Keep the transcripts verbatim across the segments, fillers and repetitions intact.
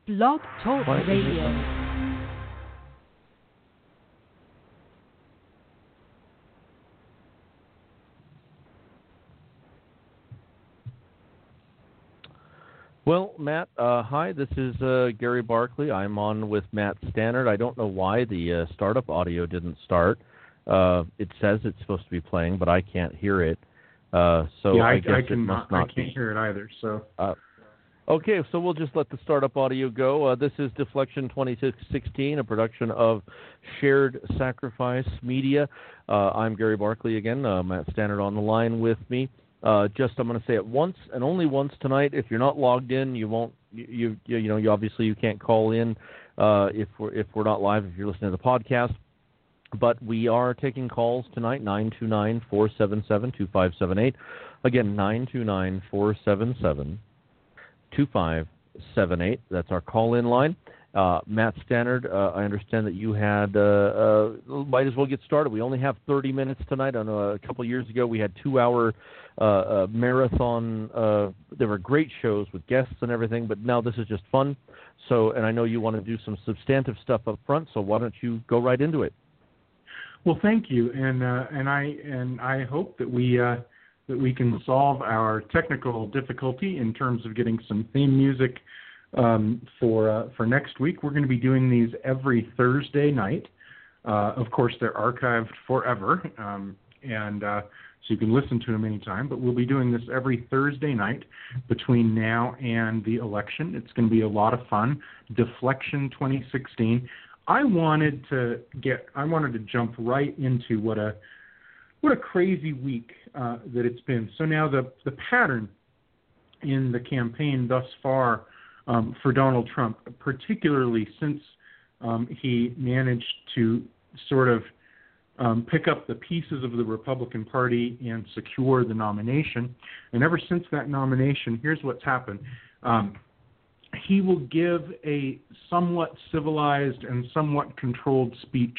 Blog Talk What? Radio. Well, Matt, uh, hi, this is uh, Gary Barkley. I'm on with Matt Stannard. I don't know why the uh, startup audio didn't start. Uh, it says it's supposed to be playing, but I can't hear it. Uh, so yeah, I, I guess I it can, must I not can't be. hear it either. So Uh, okay, so we'll just let the startup audio go. Uh, this is Deflection twenty sixteen, a production of Shared Sacrifice Media. Uh, I'm Gary Barkley again. Uh, Matt Stannard on the line with me. Uh, just I'm going to say it once and only once tonight. If you're not logged in, you won't. You you, you know you obviously you can't call in uh, if we're if we're not live. If you're listening to the podcast, but we are taking calls tonight. nine two nine, four seven seven, two five seven eight. Again, nine two nine, four seven seven, two five seven eight. That's our call-in line. Uh, Matt Stannard, uh, I understand that you had, uh, uh, might as well get started. We only have thirty minutes tonight. I know a couple of years ago we had two-hour uh, uh, marathon. Uh, there were great shows with guests and everything, but now this is just fun. So, and I know you want to do some substantive stuff up front, so why don't you go right into it? well, thank you, and uh, and I and I hope that we uh, that we can solve our technical difficulty in terms of getting some theme music. Um, for uh, for next week, we're going to be doing these every Thursday night. Uh, of course, they're archived forever, um, and uh, so you can listen to them anytime. But we'll be doing this every Thursday night between now and the election. It's going to be a lot of fun. Deflection twenty sixteen. I wanted to get. I wanted to jump right into what a what a crazy week uh, that it's been. So now the the pattern in the campaign thus far. Um, for Donald Trump, particularly since um, he managed to sort of um, pick up the pieces of the Republican Party and secure the nomination. And ever since that nomination, here's what's happened. Um, he will give a somewhat civilized and somewhat controlled speech,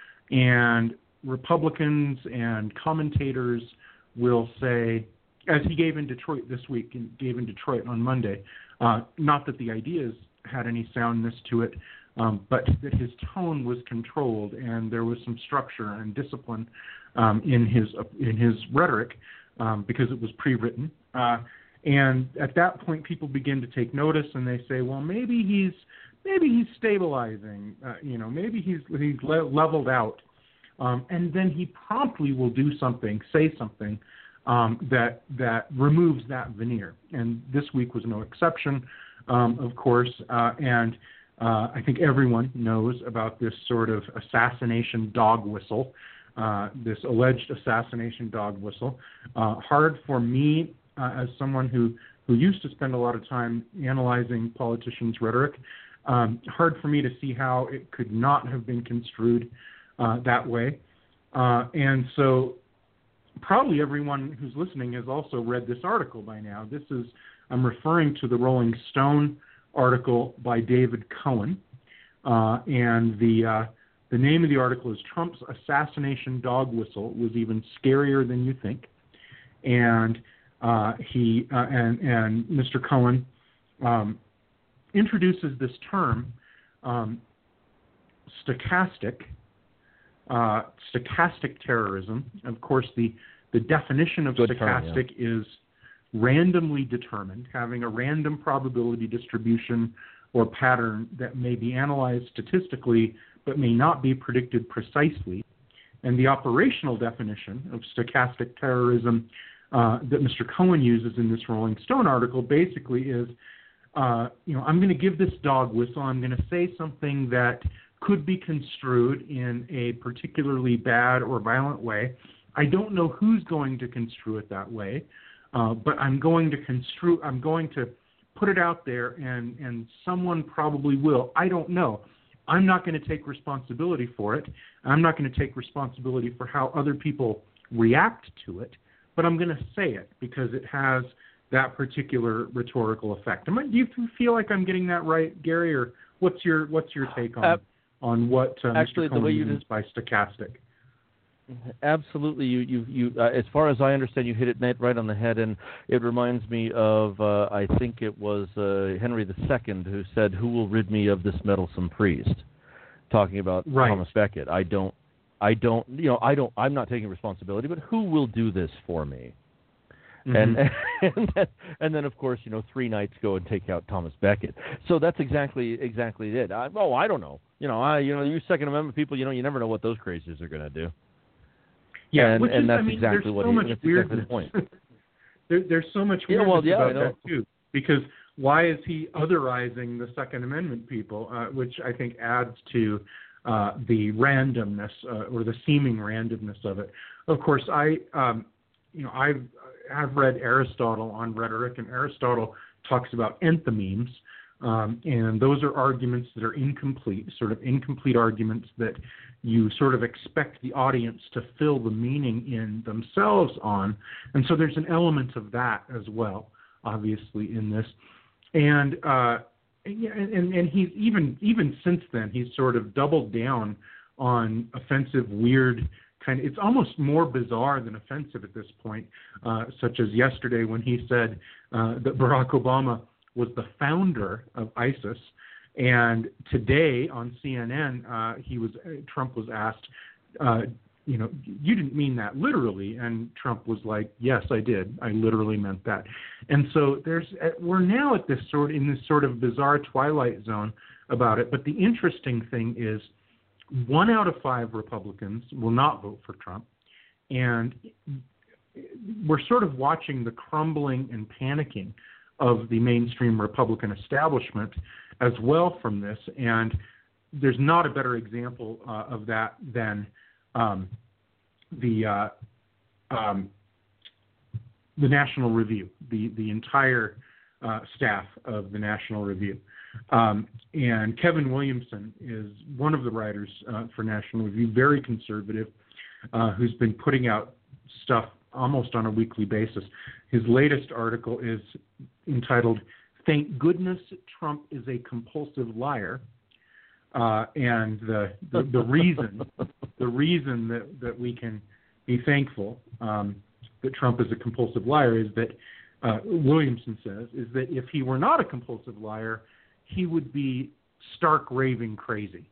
and Republicans and commentators will say, as he gave in Detroit this week and gave in Detroit on Monday, uh, not that the ideas had any soundness to it, um, but that his tone was controlled and there was some structure and discipline um, in his uh, in his rhetoric um, because it was pre-written. Uh, and at that point, people begin to take notice and they say, well, maybe he's maybe he's stabilizing. Uh, you know, maybe he's he's le- leveled out. Um, and then he promptly will do something, say something. Um, that that removes that veneer, and this week was no exception, um, of course. Uh, and uh, I think everyone knows about this sort of assassination dog whistle, uh, this alleged assassination dog whistle. Uh, hard for me, uh, as someone who who used to spend a lot of time analyzing politicians' rhetoric, um, hard for me to see how it could not have been construed uh, that way. Uh, and so. Probably everyone who's listening has also read this article by now. This is, I'm referring to the Rolling Stone article by David Cohen, uh, and the uh, the name of the article is Trump's Assassination Dog Whistle Was Even Scarier Than You Think. And uh, he uh, and and Mister Cohen um, introduces this term, um, stochastic. Uh, stochastic terrorism. Of course, the, the definition of Good stochastic term, yeah. is randomly determined, having a random probability distribution or pattern that may be analyzed statistically but may not be predicted precisely. And the operational definition of stochastic terrorism uh, that Mister Cohen uses in this Rolling Stone article basically is, uh, you know, I'm going to give this dog whistle, I'm going to say something that could be construed in a particularly bad or violent way. I don't know who's going to construe it that way, uh, but I'm going to construe. I'm going to put it out there, and and someone probably will. I don't know. I'm not going to take responsibility for it. I'm not going to take responsibility for how other people react to it, but I'm going to say it because it has that particular rhetorical effect. Am I, do you feel like I'm getting that right, Gary, or what's your what's your take on? Uh, on what uh, Actually, Mister Cohen the way you means just, by stochastic. Absolutely, you you you. Uh, as far as I understand, you hit it net right on the head, and it reminds me of uh, I think it was uh, Henry the Second who said, "Who will rid me of this meddlesome priest?" Talking about Right. Thomas Becket. I don't, I don't, you know, I don't. I'm not taking responsibility, but who will do this for me? Mm-hmm. And and then, and then of course, you know, three knights go and take out Thomas Becket. So that's exactly exactly it. I, oh, I don't know. You know, I you know, you Second Amendment people, you know, you never know what those crazies are going to do. Yeah, and, which and is, that's I mean, exactly there's what so he, much that's weirdness. exactly the point. there, there's so much Yeah, weirdness well, yeah, about that too, because why is he otherizing the Second Amendment people, uh, which I think adds to uh, the randomness uh, or the seeming randomness of it. Of course, I, um, you know, I've I've read Aristotle on rhetoric, and Aristotle talks about enthymemes, um, and those are arguments that are incomplete, sort of incomplete arguments that you sort of expect the audience to fill the meaning in themselves on, and so there's an element of that as well, obviously, in this, and uh, and and he's even even since then he's sort of doubled down on offensive, weird. Kind of, it's almost more bizarre than offensive at this point, uh, such as yesterday when he said uh, that Barack Obama was the founder of ISIS, and today on C N N, uh, he was Trump was asked, uh, you know, you didn't mean that literally, and Trump was like, yes, I did, I literally meant that, and so there's we're now at this sort in this sort of bizarre twilight zone about it. But the interesting thing is, one out of five Republicans will not vote for Trump, and we're sort of watching the crumbling and panicking of the mainstream Republican establishment as well from this, and there's not a better example uh, of that than um, the uh, um, the National Review, the the entire uh, staff of the National Review. Um, and Kevin Williamson is one of the writers uh, for National Review, very conservative, uh, who's been putting out stuff almost on a weekly basis. His latest article is entitled, "Thank Goodness Trump is a Compulsive Liar." Uh, and the, the, the reason the reason that, that we can be thankful um, that Trump is a compulsive liar is that, uh, Williamson says, is that if he were not a compulsive liar, he would be stark raving crazy.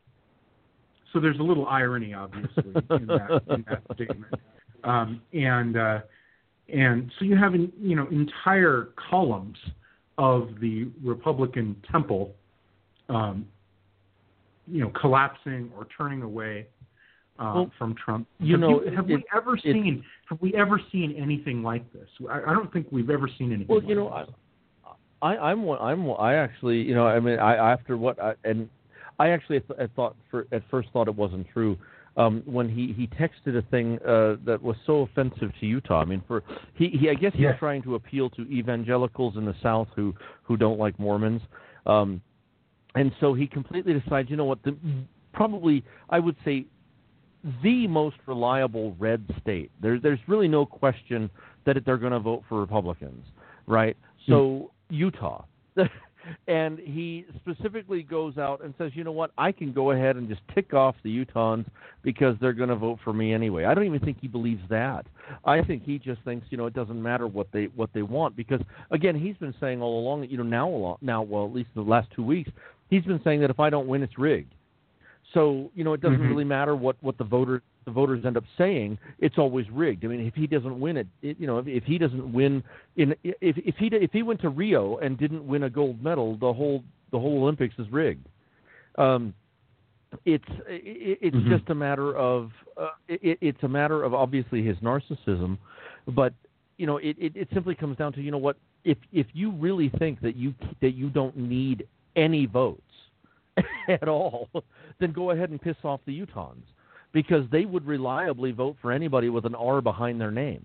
So there's a little irony, obviously, in that, in that statement. Um, and uh, and so you have, you know, entire columns of the Republican temple, um, you know, collapsing or turning away uh, well, from Trump. You have know, you, have it, we ever seen? Have we ever seen anything like this? I, I don't think we've ever seen anything. Well, like you know, this. I, I, I'm one. I'm. I actually, you know, I mean, I after what, I, and I actually th- I thought for at first thought it wasn't true. Um, when he, he texted a thing uh, that was so offensive to Utah. I mean, for he, he I guess he's yeah. trying to appeal to evangelicals in the South who, who don't like Mormons. Um, and so he completely decides, you know what, the, probably, I would say, the most reliable red state. There, there's really no question that they're going to vote for Republicans, right? So mm. Utah. And he specifically goes out and says, you know what, I can go ahead and just tick off the Utahns because they're going to vote for me anyway. I don't even think he believes that. I think he just thinks, you know, it doesn't matter what they what they want because, again, he's been saying all along that, you know, now, now well, at least the last two weeks, he's been saying that if I don't win, it's rigged. So, you know, it doesn't mm-hmm. really matter what, what the voter the voters end up saying. It's always rigged. I mean, if he doesn't win it, it you know, if, if he doesn't win in if if he if he went to Rio and didn't win a gold medal, the whole the whole Olympics is rigged. Um, it's it, it's mm-hmm. just a matter of uh, it, it's a matter of obviously his narcissism, but you know, it, it, it simply comes down to, you know what, if if you really think that you that you don't need any votes at all, then go ahead and piss off the Utahns, because they would reliably vote for anybody with an R behind their name.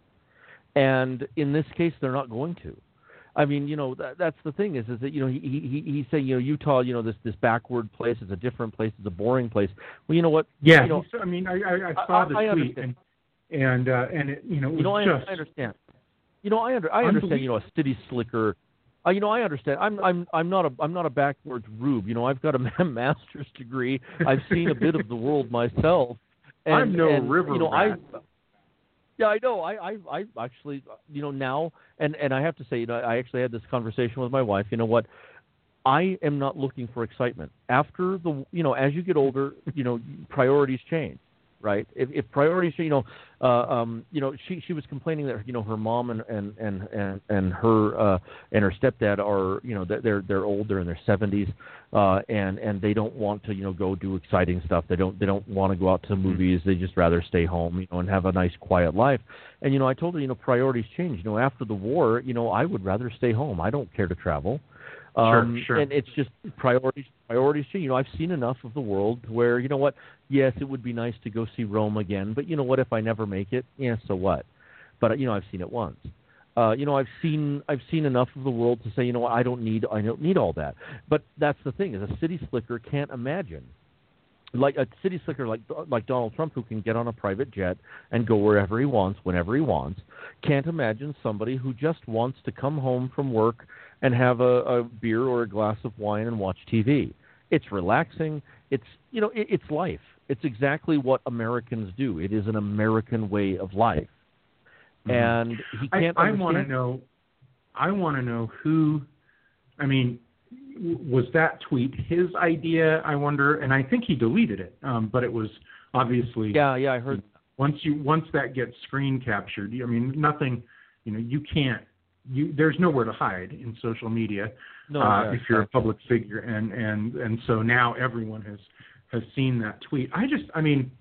And in this case, they're not going to. I mean, you know, that, that's the thing is, is that, you know, he, he he's saying, you know, Utah, you know, this this backward place is a different place, it's a boring place. Well, you know what? Yeah, you know, I mean, I, I, I saw the I, tweet, I and and uh, and it, you know, it was you know, I, just I understand. You know, I under, I understand. You know, a city slicker. Uh, you know, I understand. I'm I'm I'm not a I'm not a backwards rube. You know, I've got a master's degree. I've seen a bit of the world myself, And, I'm no and, river you know, rat. I, yeah, I know. I, I, I actually, you know, now, and, and I have to say, you know, I actually had this conversation with my wife. You know what? I am not looking for excitement. After the, you know, as you get older, you know, priorities change, right? If, if priorities, you know, uh, um, you know, she she was complaining that, you know, her mom and and and and, and her uh, and her stepdad are, you know, they're they're old, they're in their seventies, uh, and and they don't want to, you know, go do exciting stuff. They don't they don't want to go out to the movies. They just rather stay home, you know, and have a nice quiet life. And you know, I told her, you know, priorities change. You know, after the war, you know, I would rather stay home. I don't care to travel. Um, sure, sure. And it's just priorities, priorities. You know, I've seen enough of the world where, you know what, yes, it would be nice to go see Rome again, but you know what, if I never make it, yeah, so what? But, you know, I've seen it once. Uh, you know, I've seen I've seen enough of the world to say, you know what, I don't need I don't need all that. But that's the thing, is a city slicker can't imagine. Like a city slicker like like Donald Trump, who can get on a private jet and go wherever he wants, whenever he wants, can't imagine somebody who just wants to come home from work and have a, a beer or a glass of wine and watch T V. It's relaxing. It's, you know, it, it's life. It's exactly what Americans do. It is an American way of life. Mm-hmm. And he can't I, I want to know, I want to know who, I mean, was that tweet his idea, I wonder? And I think he deleted it, um, but it was obviously. Yeah, yeah, I heard. Once you once that gets screen captured, I mean, nothing, you know, you can't, you there's nowhere to hide in social media no, uh, yeah, if you're exactly. a public figure, and, and, and so now everyone has, has seen that tweet. I just, I mean,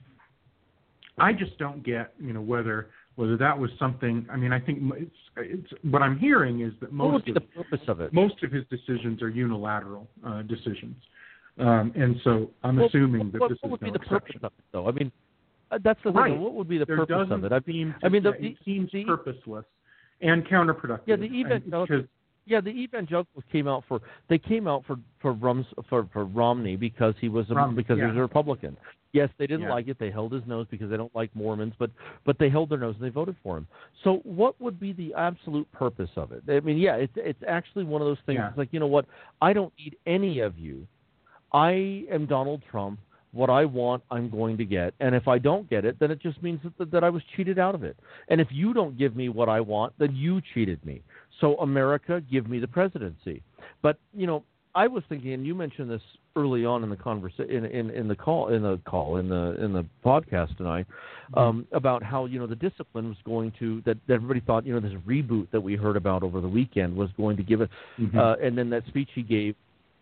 I just don't get, you know, whether whether that was something. I mean, I think it's, it's what I'm hearing is that most what would be of, the purpose of it? most of his decisions are unilateral uh, decisions, um, and so I'm well, assuming that what, this what is would no be the exception. purpose of it, though? I mean, uh, that's the right. thing. What would be the there purpose doesn't of it? I, seem to, I mean, the, yeah, it seems the, purposeless and counterproductive. Yeah, the evangelicals. Yeah, the evangelicals came out for they came out for for, Rums, for, for Romney because he was a, Romney, because yeah. he was a Republican. Yes, they didn't Yeah. like it. They held his nose because they don't like Mormons, but but they held their nose and they voted for him. So what would be the absolute purpose of it? I mean, yeah, it's it's actually one of those things. Yeah. It's like, you know what? I don't need any of you. I am Donald Trump. What I want, I'm going to get. And if I don't get it, then it just means that, that I was cheated out of it. And if you don't give me what I want, then you cheated me. So America, give me the presidency. But, you know, I was thinking, and you mentioned this early on in the conversa- in, in, in the call in the call in the in the podcast tonight, um, mm-hmm. about how, you know, the discipline was going to that, that everybody thought, you know, this reboot that we heard about over the weekend was going to give it, mm-hmm. uh, and then that speech he gave.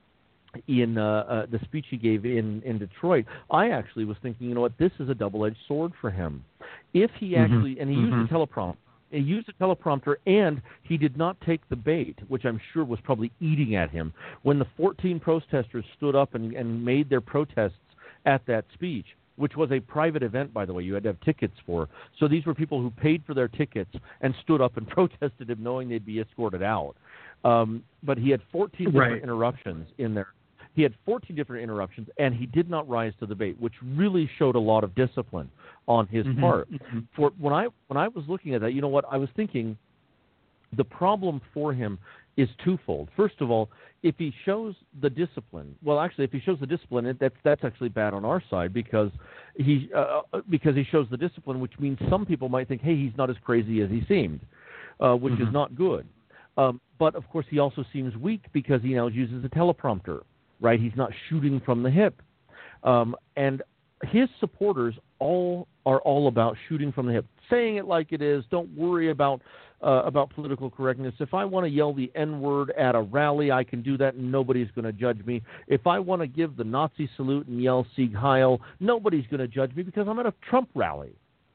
In uh, uh, the speech he gave in, in Detroit, I actually was thinking, you know what, this is a double-edged sword for him. If he mm-hmm. actually, and he mm-hmm. used a teleprompter, he used a teleprompter, and he did not take the bait, which I'm sure was probably eating at him. When the fourteen protesters stood up and, and made their protests at that speech, which was a private event, by the way, you had to have tickets for. So these were people who paid for their tickets and stood up and protested him, knowing they'd be escorted out. Um, but he had fourteen different right. interruptions in there. He had fourteen different interruptions, and he did not rise to the bait, which really showed a lot of discipline on his mm-hmm. part. Mm-hmm. For when I when I was looking at that, you know what, I was thinking the problem for him is twofold. First of all, if he shows the discipline, well, actually, if he shows the discipline, that's that's actually bad on our side because he uh, because he shows the discipline, which means some people might think, hey, he's not as crazy as he seemed, uh, which mm-hmm. is not good. Um, but of course, he also seems weak because he now uses a teleprompter. Right, he's not shooting from the hip, um, and his supporters all are all about shooting from the hip, saying it like it is. Don't worry about uh, about political correctness. If I want to yell the N-word at a rally, I can do that, and nobody's going to judge me. If I want to give the Nazi salute and yell Sieg Heil, nobody's going to judge me because I'm at a Trump rally.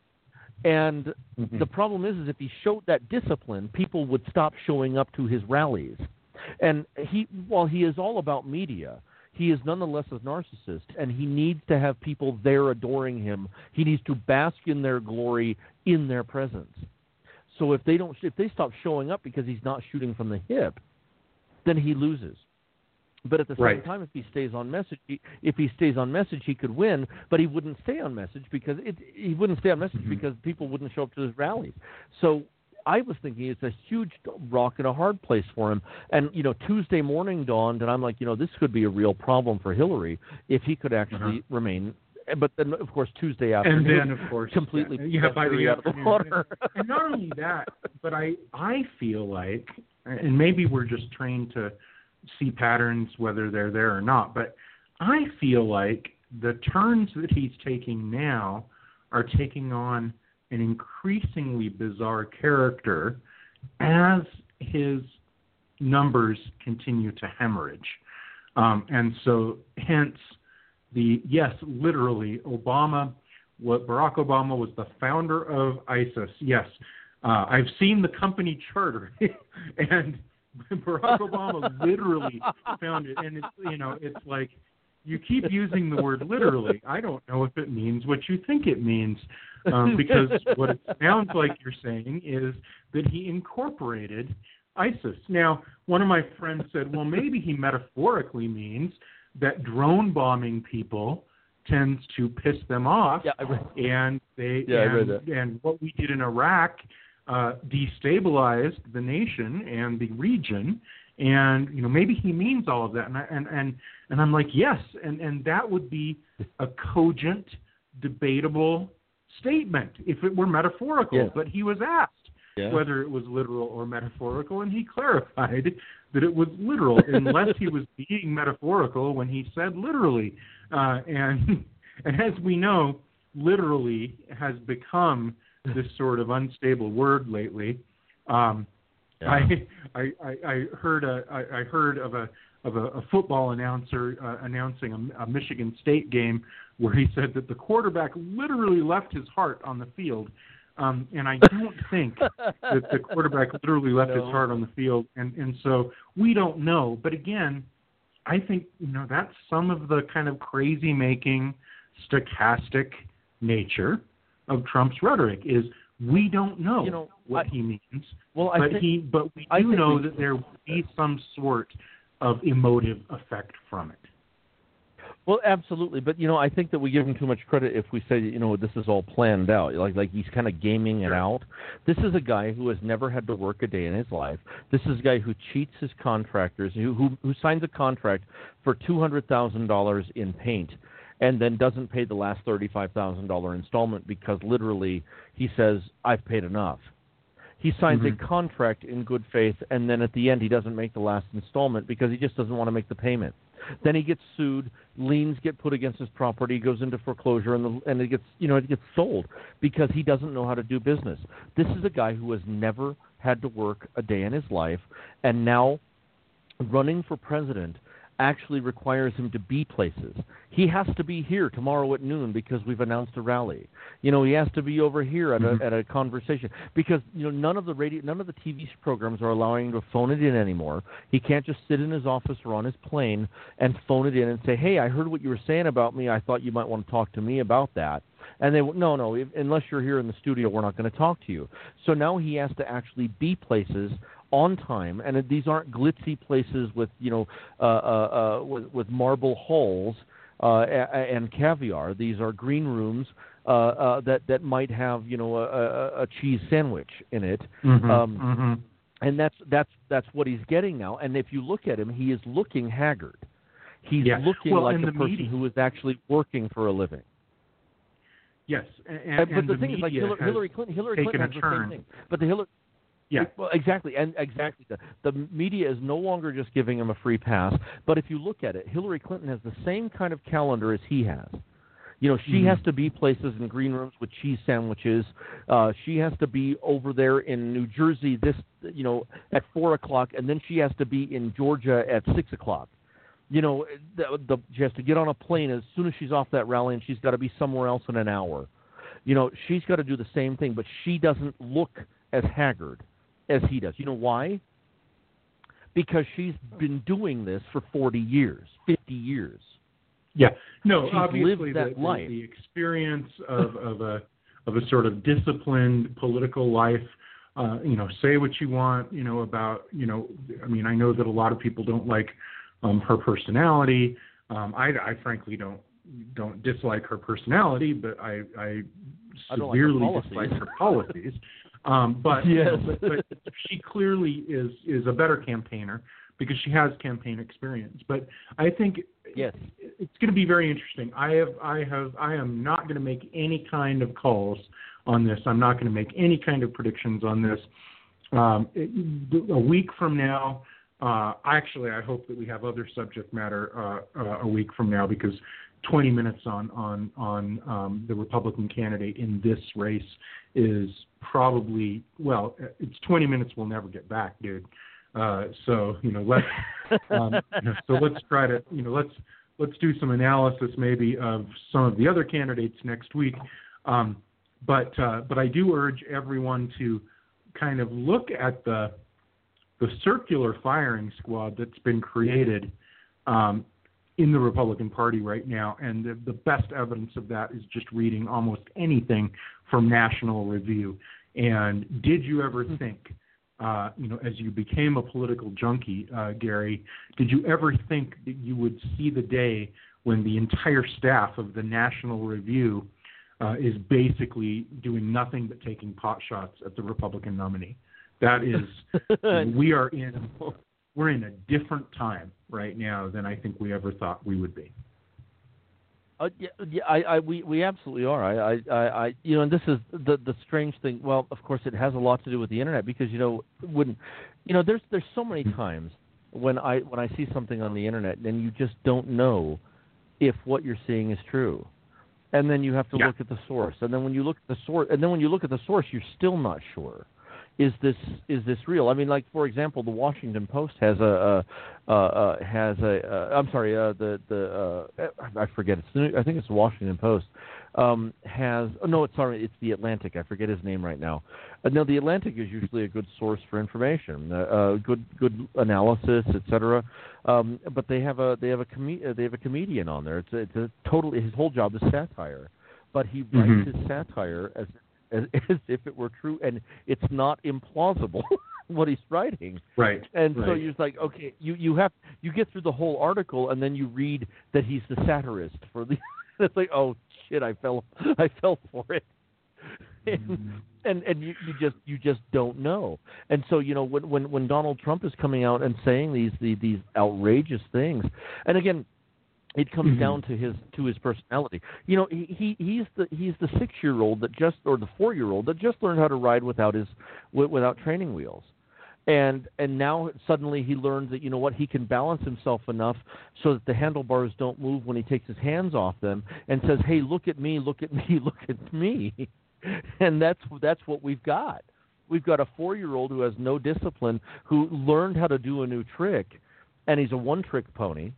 And mm-hmm. the problem is, is if he showed that discipline, people would stop showing up to his rallies. And he, while he is all about media, he is nonetheless a narcissist, and he needs to have people there adoring him. He needs to bask in their glory in their presence. So if they don't, if they stop showing up because he's not shooting from the hip, then he loses. But at the same right. time, if he stays on message, he, if he stays on message, he could win. But he wouldn't stay on message because it, he wouldn't stay on message mm-hmm. because people wouldn't show up to his rallies. So I was thinking it's a huge rock and a hard place for him. And, you know, Tuesday morning dawned, and I'm like, you know, this could be a real problem for Hillary if he could actually uh-huh. remain but then, of course, Tuesday afternoon, and then of course, completely yeah, yeah by the out of the water. And not only that, but I I feel like, and maybe we're just trained to see patterns whether they're there or not, but I feel like the turns that he's taking now are taking on an increasingly bizarre character as his numbers continue to hemorrhage. Um, and so hence the, yes, literally, Obama, what Barack Obama was the founder of ISIS. Yes, uh, I've seen the company charter, and Barack Obama literally found it. And it's, you know, it's like, you keep using the word literally. I don't know if it means what you think it means, um, because what it sounds like you're saying is that he incorporated ISIS. Now, one of my friends said, well, maybe he metaphorically means that drone bombing people tends to piss them off, yeah, I read, and they yeah, and, I read that. and what we did in Iraq uh, destabilized the nation and the region, and you know maybe he means all of that, and I, and and and I'm like, yes, and and that would be a cogent, debatable statement if it were metaphorical. Yeah. But he was asked Yeah. whether it was literal or metaphorical, and he clarified that it was literal, unless he was being metaphorical when he said literally. Uh, and and as we know, literally has become this sort of unstable word lately. Um, Yeah. I, I I I heard a I I heard of a of a, a football announcer uh, announcing a, a Michigan State game where he said that the quarterback literally left his heart on the field. Um, and I don't think that the quarterback literally left no. his heart on the field, and, and so we don't know. But again, I think you know that's some of the kind of crazy-making, stochastic nature of Trump's rhetoric is we don't know, you know what I, he means. Well, I but think, he, but we I do think know we, that there will be some sort of emotive effect from it. Well, absolutely, but you know, I think that we give him too much credit if we say, you know, this is all planned out, like like he's kind of gaming it Sure. out. This is a guy who has never had to work a day in his life. This is a guy who cheats his contractors, who who, who signs a contract for two hundred thousand dollars in paint, and then doesn't pay the last thirty-five thousand dollar installment because literally he says, "I've paid enough." He signs Mm-hmm. a contract in good faith, and then at the end he doesn't make the last installment because he just doesn't want to make the payment. Then he gets sued, liens get put against his property, goes into foreclosure, and, the, and it gets, you know, it gets sold because he doesn't know how to do business. This is a guy who has never had to work a day in his life, and now running for president actually requires him to be places. He has to be here tomorrow at noon because we've announced a rally. You know, he has to be over here at a Mm-hmm. at a conversation because you know none of the radio, none of the T V programs are allowing him to phone it in anymore. He can't just sit in his office or on his plane and phone it in and say, "Hey, I heard what you were saying about me. I thought you might want to talk to me about that." And they no, no, if, unless you're here in the studio, we're not going to talk to you. So now he has to actually be places on time, and these aren't glitzy places with you know uh, uh, uh, with, with marble halls uh, and caviar. These are green rooms uh, uh, that that might have you know a, a, a cheese sandwich in it, Mm-hmm. um, Mm-hmm. and that's that's that's what he's getting now. And if you look at him, he is looking haggard. He's Yeah. looking Well, like and a the person media- who is actually working for a living. Yes, and, Uh, and, but and the, the thing is, like media Hillary, has Hillary Clinton, Hillary taken Clinton a has the turn. same thing. But the Hillary, Yeah. well, exactly, and exactly. The, the media is no longer just giving him a free pass. But if you look at it, Hillary Clinton has the same kind of calendar as he has. You know, she Mhm. has to be places in green rooms with cheese sandwiches. Uh, she has to be over there in New Jersey this, you know, at four o'clock, and then she has to be in Georgia at six o'clock. You know, the, the, she has to get on a plane as soon as she's off that rally, and she's got to be somewhere else in an hour. You know, she's got to do the same thing, but she doesn't look as haggard as he does. You know why? Because she's been doing this for forty years, fifty years. Yeah, no, She's obviously lived that the, life. the, the experience of, of a of a sort of disciplined political life. Uh, you know, say what you want. You know about you know. I mean, I know that a lot of people don't like um, her personality. Um, I, I frankly don't don't dislike her personality, but I, I I don't like her severely policies. dislike her policies. Um, but, you Yes. know, but but she clearly is is a better campaigner because she has campaign experience. But I think Yes. it's going to be very interesting. I have, I have, I am not going to make any kind of calls on this. I'm not going to make any kind of predictions on this. Um, it, a week from now, uh, actually, I hope that we have other subject matter uh, uh, a week from now, because twenty minutes on on on um, the Republican candidate in this race is probably, well, it's twenty minutes we'll never get back, dude. Uh, so you know, let's um, so let's try to you know let's let's do some analysis maybe of some of the other candidates next week. Um, but uh, but I do urge everyone to kind of look at the the circular firing squad that's been created um, in the Republican Party right now, and the, the best evidence of that is just reading almost anything from National Review. And did you ever think, uh, you know, as you became a political junkie, uh, Gary, did you ever think that you would see the day when the entire staff of the National Review uh, is basically doing nothing but taking pot shots at the Republican nominee? That is, we are in, we're in a different time right now than I think we ever thought we would be. Uh, yeah, yeah, I, I, we, we absolutely are. I, I, I, you know, and this is the the strange thing. Well, of course, it has a lot to do with the internet, because you know, when, you know, there's there's so many times when I when I see something on the internet and you just don't know if what you're seeing is true, and then you have to yeah. look at the source, and then when you look at the source, and then when you look at the source, you're still not sure. Is this is this real? I mean, like, for example, the Washington Post has a, a uh, uh, has a uh, I'm sorry, uh, the the uh, I forget it's the, I think it's the Washington Post um, has oh, no, it's sorry, it's the Atlantic. I forget his name right now. Uh, no, the Atlantic is usually a good source for information, uh, uh, good good analysis, et cetera. Um, but they have a they have a com- they have a comedian on there. It's a, it's a totally his whole job is satire, but he writes Mm-hmm. his satire as As, as if it were true, and it's not implausible what he's writing. Right. And right. so you're just like, okay, you, you have you get through the whole article, and then you read that he's the satirist for the. It's like, oh shit, I fell I fell for it. And Mm-hmm. and, and you, you just you just don't know. And so you know when when, when Donald Trump is coming out and saying these the, these outrageous things, and again. It comes mm-hmm. down to his to his personality. You know, he, he he's the he's the six year old that just or the four year old that just learned how to ride without his without training wheels, and and now suddenly he learns that you know what he can balance himself enough so that the handlebars don't move when he takes his hands off them, and says, "Hey, look at me, look at me, look at me," and that's that's what we've got. We've got a four year old who has no discipline, who learned how to do a new trick, and he's a one trick pony.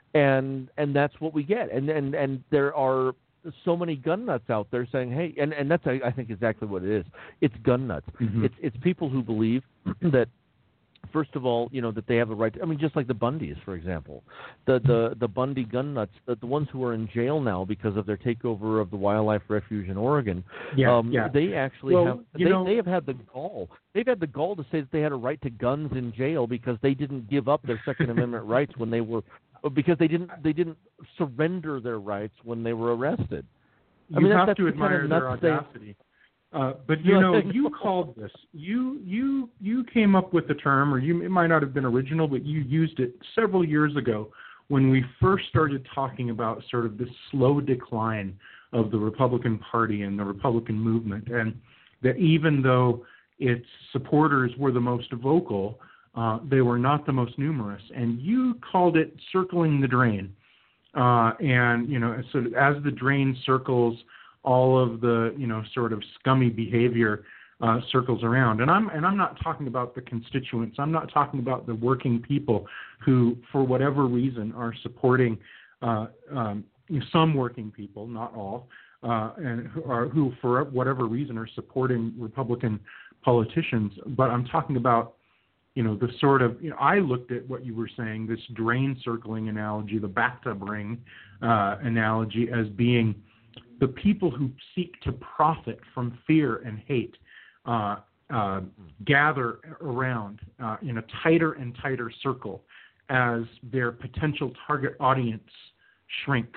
And and that's what we get. And, and and there are so many gun nuts out there saying, hey, and, and that's, I think, exactly what it is. It's gun nuts. Mm-hmm. It's it's people who believe that, first of all, you know, that they have the right to, I mean, just like the Bundys, for example. The the, the Bundy gun nuts, the, the ones who are in jail now because of their takeover of the wildlife refuge in Oregon, yeah, um, yeah. they actually well, have, you they, know, they have had the gall. They've had the gall to say that they had a right to guns in jail because they didn't give up their Second Amendment rights when they were, because they didn't they didn't surrender their rights when they were arrested. You I mean, have that's to the admire kind of their audacity. Uh, but you know, you called this. You you you came up with the term, or you it might not have been original, but you used it several years ago when we first started talking about sort of the slow decline of the Republican Party and the Republican movement, and that even though its supporters were the most vocal, Uh, they were not the most numerous, and you called it circling the drain. Uh, and, you know, so as the drain circles, all of the, you know, sort of scummy behavior uh, circles around. And I'm and I'm not talking about the constituents. I'm not talking about the working people who, for whatever reason, are supporting uh, um, you know, some working people, not all, uh, and who, are, who, for whatever reason, are supporting Republican politicians. But I'm talking about, you know, the sort of, you know, I looked at what you were saying, this drain circling analogy, the bathtub ring uh, analogy, as being the people who seek to profit from fear and hate uh, uh, gather around uh, in a tighter and tighter circle as their potential target audience shrinks.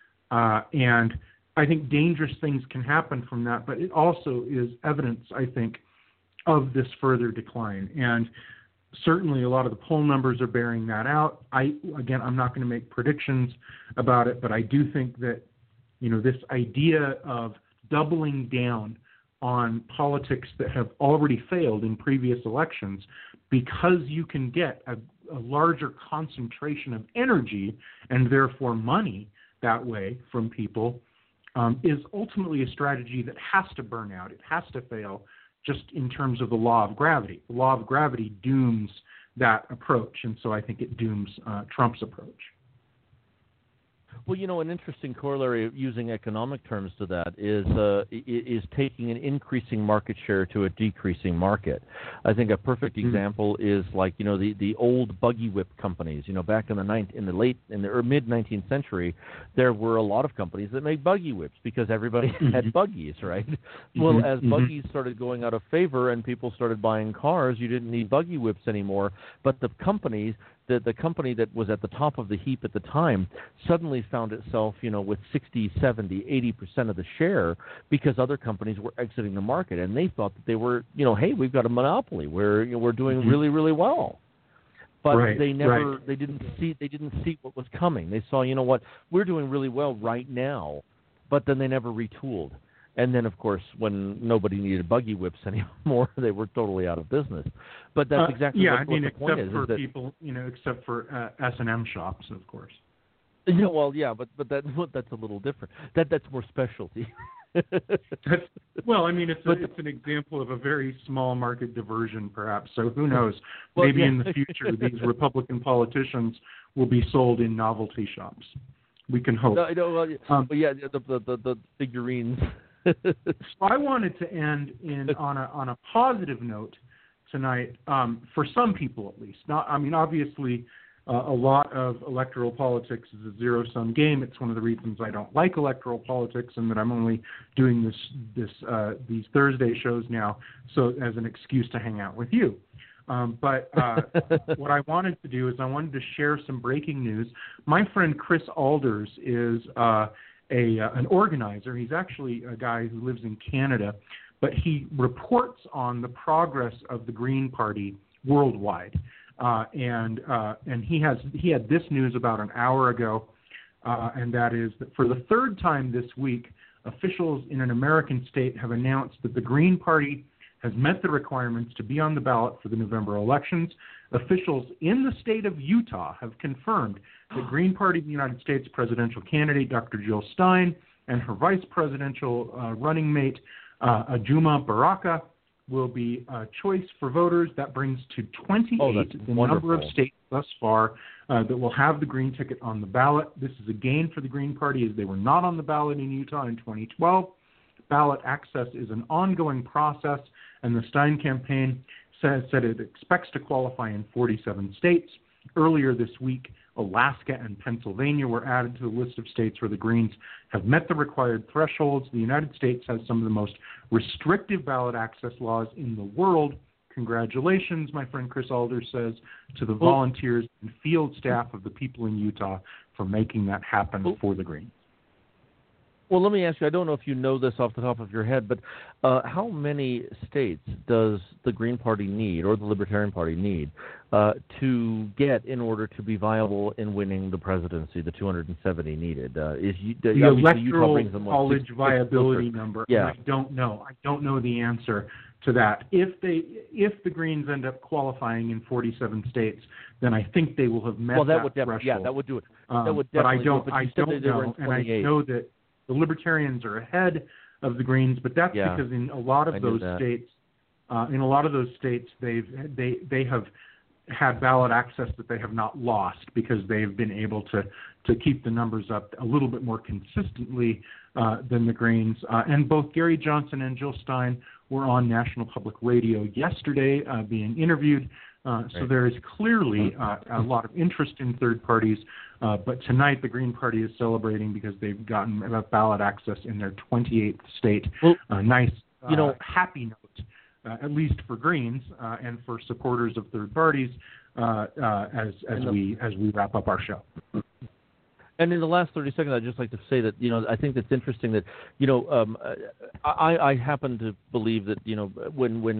Uh, and I think dangerous things can happen from that, but it also is evidence, I think, of this further decline. And certainly, a lot of the poll numbers are bearing that out. I again, I'm not going to make predictions about it, but I do think that, you know, this idea of doubling down on politics that have already failed in previous elections, because you can get a, a larger concentration of energy and therefore money that way from people, um, is ultimately a strategy that has to burn out. It has to fail, just in terms of the law of gravity. The law of gravity dooms that approach, and so I think it dooms uh, Trump's approach. Well, you know, an interesting corollary using economic terms to that is uh, is taking an increasing market share to a decreasing market. I think a perfect Mm-hmm. example is like, you know, the, the old buggy whip companies. You know, back in the ninth, in the late in the mid nineteenth century, there were a lot of companies that made buggy whips because everybody Mm-hmm. had buggies, right? Mm-hmm. Well, as Mm-hmm. buggies started going out of favor and people started buying cars, you didn't need buggy whips anymore. But the companies The, the company that was at the top of the heap at the time suddenly found itself, you know, with sixty, seventy, eighty percent of the share because other companies were exiting the market, and they thought that they were, you know, hey, we've got a monopoly. We're, you know, we're doing Mm-hmm. really, really well. But Right, they never, right. they didn't see, they didn't see what was coming. They saw, you know what, we're doing really well right now, but then they never retooled. And then, of course, when nobody needed buggy whips anymore, they were totally out of business. But that's Uh, exactly yeah, what, I mean, what the point except is. for is that, people, you know, except for uh, S and M shops, of course. yeah, well, yeah, but but that that's a little different. That that's more specialty. That's, well, I mean, it's a, But- it's an example of a very small market diversion, perhaps. So who knows? Well, Maybe yeah. in the future, these Republican politicians will be sold in novelty shops. We can hope. No, I know, well, yeah, Um, well, yeah, the the the, the figurines. So I wanted to end in on a on a positive note tonight, um, for some people at least. Not, I mean, obviously, uh, a lot of electoral politics is a zero-sum game. It's one of the reasons I don't like electoral politics, and that I'm only doing this this uh, these Thursday shows now, so as an excuse to hang out with you. Um, but uh, what I wanted to do is I wanted to share some breaking news. My friend Chris Alders is uh, a uh, an organizer. He's actually a guy who lives in Canada, but he reports on the progress of the Green Party worldwide. Uh, and uh, and he has he had this news about an hour ago, uh, and that is that for the third time this week, officials in an American state have announced that the Green Party has met the requirements to be on the ballot for the November elections. Officials in the state of Utah have confirmed that Green Party of the United States presidential candidate Doctor Jill Stein and her vice presidential uh, running mate uh, Ajuma Baraka will be a choice for voters. That brings to twenty-eight Oh, that's the wonderful. number of states thus far uh, that will have the green ticket on the ballot. This is a gain for the Green Party, as they were not on the ballot in Utah in twenty twelve. Ballot access is an ongoing process, and the Stein campaign says that it expects to qualify in forty-seven states. Earlier this week, Alaska and Pennsylvania were added to the list of states where the Greens have met the required thresholds. The United States has some of the most restrictive ballot access laws in the world. Congratulations, my friend Chris Alders says, to the Well, volunteers and field staff of the people in Utah for making that happen well, for the Greens. Well, let me ask you, I don't know if you know this off the top of your head, but uh, how many states does the Green Party need, or the Libertarian Party need, uh, to get in order to be viable in winning the presidency, the two hundred seventy needed? Uh, is you, The obviously Utah electoral brings them, what, college six- six viability filters. number, Yeah. and I don't know. I don't know the answer to that. If they, if the Greens end up qualifying in forty-seven states, then I think they will have met Well, that, that would definitely, yeah, threshold. that would do it. Um, that would but I definitely do it, don't, but I you said don't that they were in know, and I twenty-eight. know that the Libertarians are ahead of the Greens, but that's Yeah, because in a lot I of knew those that. states, uh, in a lot of those states, they've they they have had ballot access that they have not lost because they've been able to to keep the numbers up a little bit more consistently uh, than the Greens. Uh, and both Gary Johnson and Jill Stein were on National Public Radio yesterday, uh, being interviewed. Uh, so Right. there is clearly uh, a lot of interest in third parties, uh, but tonight the Green Party is celebrating because they've gotten ballot access in their twenty-eighth state. Well, A nice, uh, you know, happy note, uh, at least for Greens uh, and for supporters of third parties, uh, uh, as as the, we as we wrap up our show. And in the last thirty seconds, I'd just like to say that, you know, I think that's interesting that, you know, um, I, I happen to believe that, you know, when when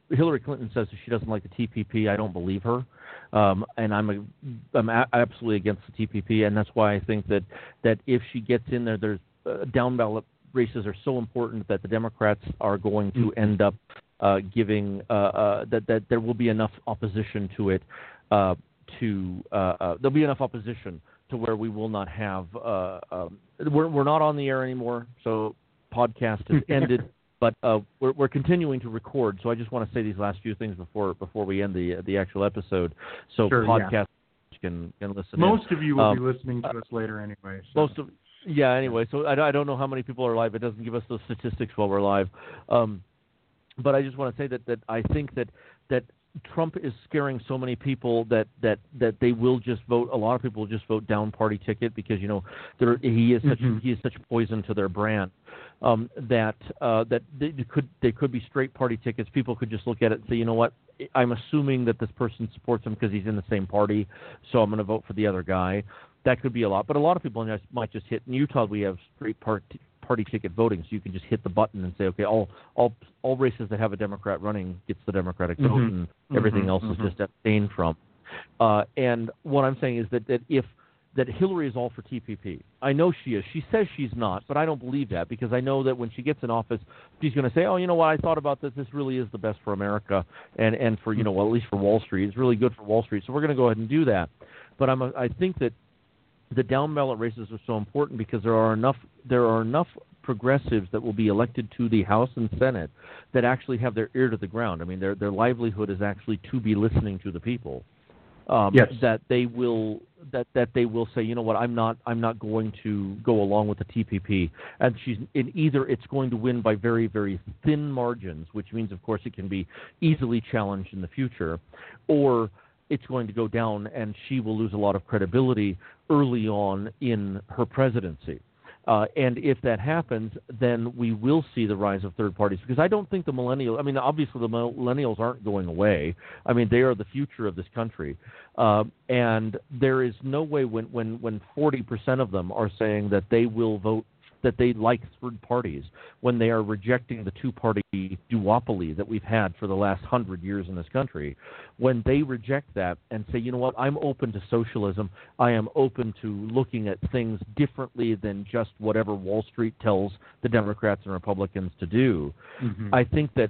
Hillary Clinton says that she doesn't like the T P P. I don't believe her, um, and I'm a, I'm a, absolutely against the T P P, and that's why I think that that if she gets in there, there's uh, down ballot races are so important that the Democrats are going to end up uh, giving uh, uh, that that there will be enough opposition to it uh, to uh, uh, there'll be enough opposition to where we will not have uh, um, we're we're not on the air anymore, so podcast has ended. But uh, we're, we're continuing to record, so I just want to say these last few things before before we end the the actual episode. So sure, podcast yeah. can can listen. Most in. of you will um, be listening to us later anyway. So. Most of yeah. Anyway, so I, I don't know how many people are live. It doesn't give us those statistics while we're live. Um, but I just want to say that, that I think that that Trump is scaring so many people that, that, that they will just vote. A lot of people will just vote down party ticket because you know he is such mm-hmm. he is such poison to their brand. Um, that uh, that they could they could be straight party tickets. People could just look at it and say, you know what, I'm assuming that this person supports him because he's in the same party, so I'm going to vote for the other guy. That could be a lot, but a lot of people might just hit. In Utah, we have straight party party ticket voting, so you can just hit the button and say, okay, all all all races that have a Democrat running gets the Democratic vote, mm-hmm. and everything mm-hmm. else mm-hmm. is just abstained from. Uh, and what I'm saying is that, that if that Hillary is all for T P P. I know she is. She says she's not, but I don't believe that because I know that when she gets in office, she's going to say, oh, you know what, I thought about this. This really is the best for America and, and for, you know, well, at least for Wall Street. It's really good for Wall Street, so we're going to go ahead and do that. But I'm a, I think that the down-ballot races are so important because there are enough there are enough progressives that will be elected to the House and Senate that actually have their ear to the ground. I mean, their their livelihood is actually to be listening to the people. Um, yes. That they will that, that they will say, you know what, I'm not I'm not going to go along with the T P P, and she's in either it's going to win by very very thin margins, which means of course it can be easily challenged in the future, or it's going to go down and she will lose a lot of credibility early on in her presidency. Uh, and if that happens, then we will see the rise of third parties because I don't think the millennials, I mean, obviously the millennials aren't going away. I mean, they are the future of this country. Uh, and there is no way when, when, when forty percent of them are saying that they will vote, that they like third parties, when they are rejecting the two-party duopoly that we've had for the last hundred years in this country, when they reject that and say, you know what, I'm open to socialism, I am open to looking at things differently than just whatever Wall Street tells the Democrats and Republicans to do, mm-hmm. I think that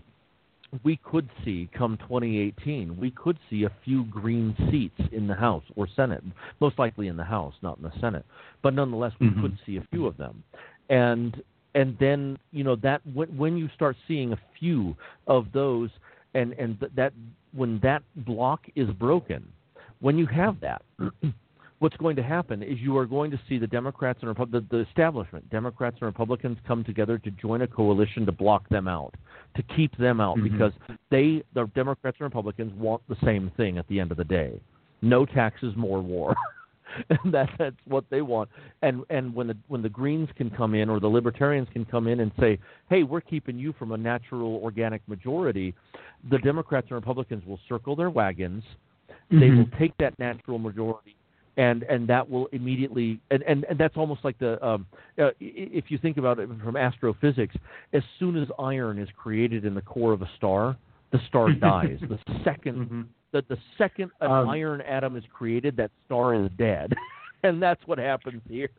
we could see, come twenty eighteen, we could see a few green seats in the House or Senate, most likely in the House, not in the Senate, but nonetheless we mm-hmm. could see a few of them. And and then, you know, that when, when you start seeing a few of those and, and that when that block is broken, when you have that, what's going to happen is you are going to see the Democrats and Repu- the, the establishment, Democrats and Republicans come together to join a coalition to block them out, to keep them out, mm-hmm. because they, the Democrats and Republicans, want the same thing at the end of the day. No taxes, more war. And that, that's what they want. And and when the when the Greens can come in or the Libertarians can come in and say, hey, we're keeping you from a natural organic majority, the Democrats and Republicans will circle their wagons. Mm-hmm. They will take that natural majority, and, and that will immediately and, and, and that's almost like the um, uh, if you think about it from astrophysics, as soon as iron is created in the core of a star, the star dies. The second mm-hmm. that the second an um, iron atom is created, that star is dead, and that's what happens here.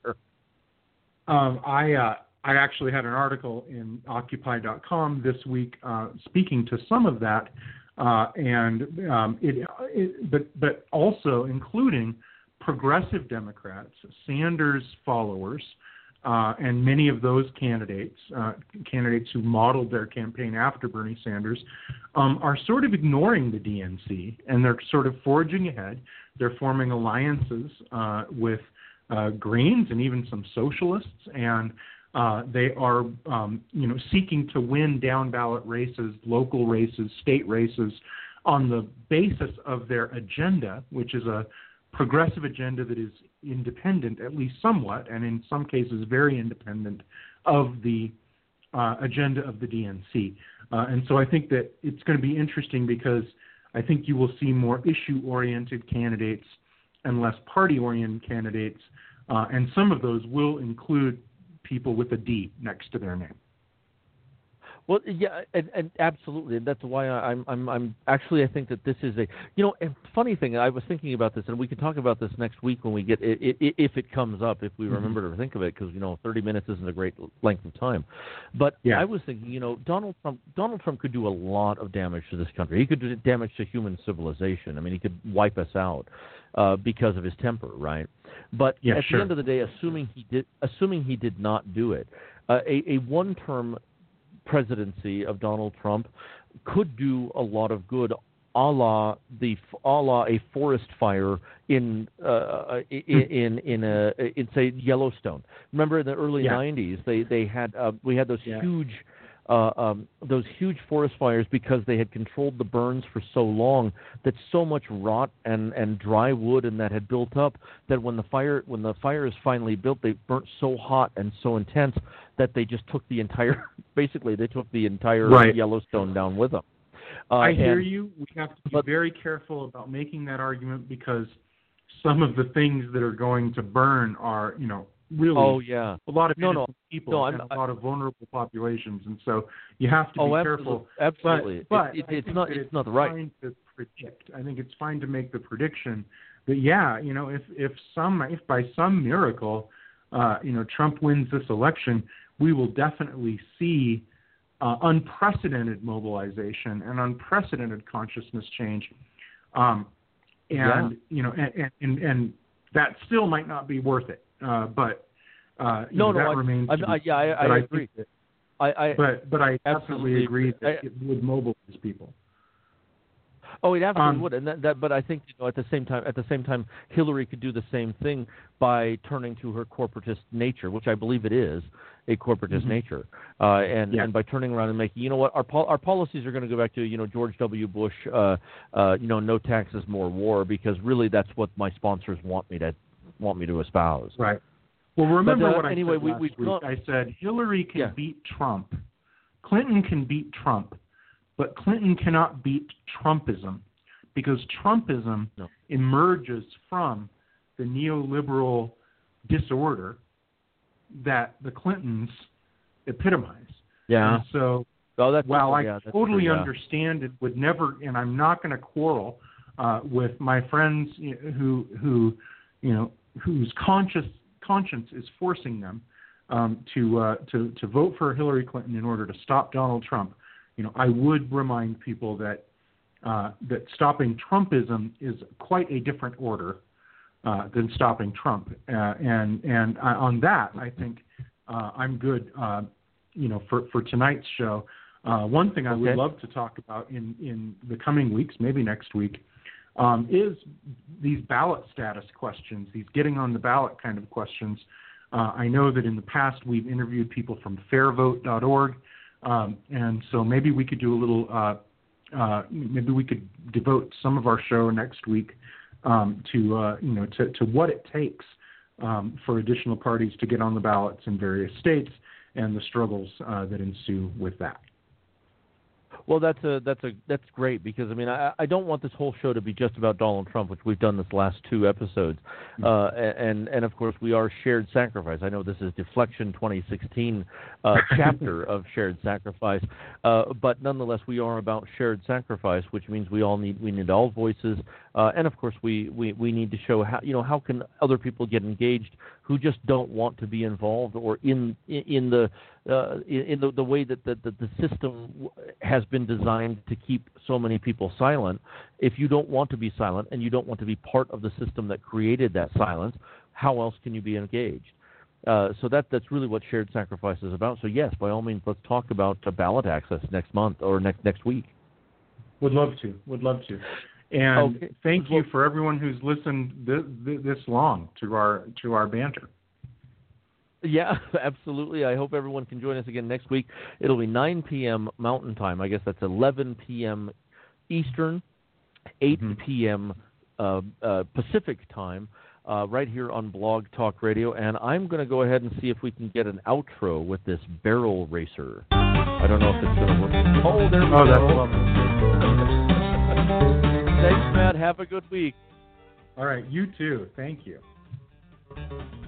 Um, I uh, I actually had an article in Occupy dot com this week uh, speaking to some of that, uh, and um, it, it but but also including progressive Democrats, Sanders followers. Uh, and many of those candidates, uh, candidates who modeled their campaign after Bernie Sanders, um, are sort of ignoring the D N C, and they're sort of forging ahead. They're forming alliances uh, with uh, Greens and even some socialists, and uh, they are, um, you know, seeking to win down ballot races, local races, state races, on the basis of their agenda, which is a progressive agenda that is independent, at least somewhat, and in some cases very independent of the uh, agenda of the D N C. Uh, and so I think that it's going to be interesting because I think you will see more issue-oriented candidates and less party-oriented candidates, uh, and some of those will include people with a D next to their name. Well, yeah, and, and absolutely, and that's why I, I'm, I'm, I'm actually, I think that this is a, you know, and funny thing. I was thinking about this, and we can talk about this next week when we get, it, it, if it comes up, if we mm-hmm. remember to think of it, because you know, thirty minutes isn't a great length of time. But yeah. I was thinking, you know, Donald Trump, Donald Trump could do a lot of damage to this country. He could do damage to human civilization. I mean, he could wipe us out uh, because of his temper, right? But yeah, at sure. the end of the day, assuming he did, assuming he did not do it, uh, a, a one-term presidency of Donald Trump could do a lot of good, a la the a la a forest fire in uh, in, in in a in say Yellowstone. Remember in the early yeah. nineties, they they had uh, we had those yeah. huge uh, um, those huge forest fires because they had controlled the burns for so long that so much rot and, and dry wood and that had built up that when the fire when the fires finally built, they burnt so hot and so intense that they just took the entire basically they took the entire right. Yellowstone down with them. Uh, I hear and, you. We have to be but, very careful about making that argument because some of the things that are going to burn are, you know, really oh, yeah. a lot of no, innocent no. people no, and I'm, a lot of vulnerable populations, and so you have to oh, be absolutely, careful. Absolutely, but, but it, it, it's I not it's, it's not right. Fine to predict. I think it's fine to make the prediction that yeah, you know, if if some if by some miracle, uh, you know, Trump wins this election, we will definitely see uh, unprecedented mobilization and unprecedented consciousness change, um, and yeah. you know, and, and and that still might not be worth it. Uh, but uh, no, know, no, that I, remains. I, to be, I, yeah, I, I, I agree. That, I, I, but but I absolutely agree that I, it would mobilize people. Oh, it absolutely um, would, and that, that. But I think you know, at the same time, at the same time, Hillary could do the same thing by turning to her corporatist nature, which I believe it is a corporatist mm-hmm. nature, uh, and yeah. and by turning around and making, you know what, our pol- our policies are going to go back to you know George W. Bush, uh, uh, you know, no taxes, more war, because really that's what my sponsors want me to want me to espouse. Right. Well, remember but, uh, what I anyway, said we, last we, week. not, I said Hillary can yeah. beat Trump, Clinton can beat Trump, but Clinton cannot beat Trumpism, because Trumpism no. emerges from the neoliberal disorder that the Clintons epitomize. Yeah. And so, oh, that's while I yeah, totally true, yeah. understand it, would never, and I'm not going to quarrel uh, with my friends who who you know whose conscious conscience is forcing them um, to uh, to to vote for Hillary Clinton in order to stop Donald Trump. You know, I would remind people that uh, that stopping Trumpism is quite a different order uh, than stopping Trump. Uh, and and I, on that, I think uh, I'm good. Uh, you know, for for tonight's show, uh, one thing I okay. would love to talk about in in the coming weeks, maybe next week, um, is these ballot status questions, these getting on the ballot kind of questions. Uh, I know that in the past we've interviewed people from fair vote dot org, um, and so maybe we could do a little. Uh, uh, maybe we could devote some of our show next week um, to uh, you know to, to what it takes um, for additional parties to get on the ballots in various states and the struggles uh, that ensue with that. Well, that's a that's a that's great, because I mean I, I don't want this whole show to be just about Donald Trump, which we've done this last two episodes, mm-hmm. uh, and and of course we are Shared Sacrifice. I know this is Deflection twenty sixteen uh, chapter of Shared Sacrifice, uh, but nonetheless we are about Shared Sacrifice, which means we all need we need all voices, uh, and of course we, we, we need to show how you know how can other people get engaged who just don't want to be involved or in in the uh, in the, the way that the, the, the system has been designed to keep so many people silent. If you don't want to be silent and you don't want to be part of the system that created that silence, how else can you be engaged? Uh, so that that's really what Shared Sacrifice is about. So yes, by all means, let's talk about uh, ballot access next month or next next week. Would love to. Would love to. And okay. thank you for everyone who's listened this, this long to our to our banter. Yeah, absolutely. I hope everyone can join us again next week. It'll be nine p.m. Mountain Time. I guess that's eleven p.m. Eastern, eight mm-hmm. p.m. Uh, uh, Pacific Time, uh, right here on Blog Talk Radio. And I'm going to go ahead and see if we can get an outro with this Barrel Racer. I don't know if it's going to work. Oh, there we oh, go. That's lovely. Thanks, Matt. Have a good week. All right. You too. Thank you.